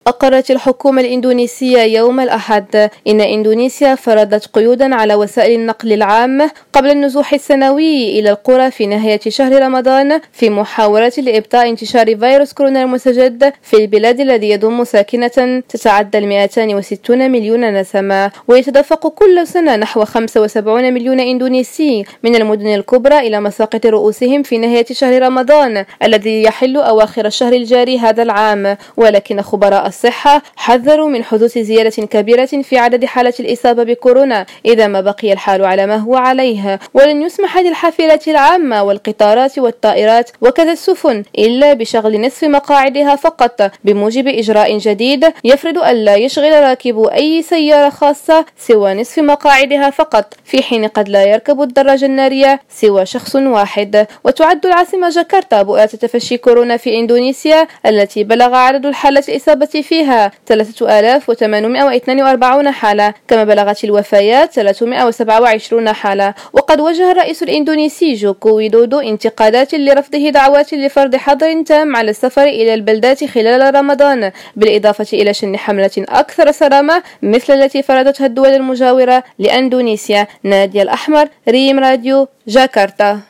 أقرت الحكومة الإندونيسية يوم الأحد إن إندونيسيا فرضت قيودًا على وسائل النقل العامة قبل النزوح السنوي إلى القرى في نهاية شهر رمضان في محاولة لإبطاء انتشار فيروس كورونا المستجد في البلاد الذي يضم ساكنة تتعدى 260 مليون نسمة، ويتدفق كل سنة نحو 75 مليون إندونيسي من المدن الكبرى إلى مساقط رؤوسهم في نهاية شهر رمضان الذي يحل أواخر الشهر الجاري هذا العام، ولكن خبراء الصحة حذروا من حدوث زيادة كبيرة في عدد حالات الإصابة بكورونا إذا ما بقي الحال على ما هو عليه، ولن يسمح للحافلات العامة والقطارات والطائرات وكذا السفن إلا بشغل نصف مقاعدها فقط بموجب إجراء جديد يفرض ألا يشغل راكب أي سيارة خاصة سوى نصف مقاعدها فقط، في حين قد لا يركب الدراجة النارية سوى شخص واحد. وتعد العاصمة جاكرتا بؤرة تفشي كورونا في إندونيسيا التي بلغ عدد الحالات الإصابة فيها 3842 حالة، كما بلغت الوفيات 327 حالة. وقد وجه الرئيس الإندونيسي جوكو ويدودو انتقادات لرفضه دعوات لفرض حظر تام على السفر إلى البلدات خلال رمضان، بالإضافة إلى شن حملة أكثر صرامة مثل التي فرضتها الدول المجاورة لإندونيسيا. نادية الأحمر، ريم راديو، جاكرتا.